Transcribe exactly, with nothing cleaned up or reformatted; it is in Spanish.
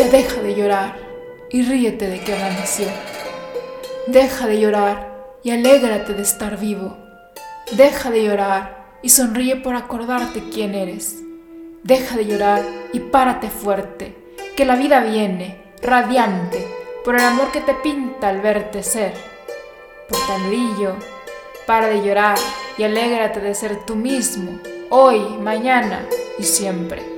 Ya deja de llorar y ríete de que amaneció. Deja de llorar y alégrate de estar vivo. Deja de llorar y sonríe por acordarte quién eres. Deja de llorar y párate fuerte, que la vida viene, radiante, por el amor que te pinta al verte ser. Portandillo, para de llorar y alégrate de ser tú mismo, hoy, mañana y siempre.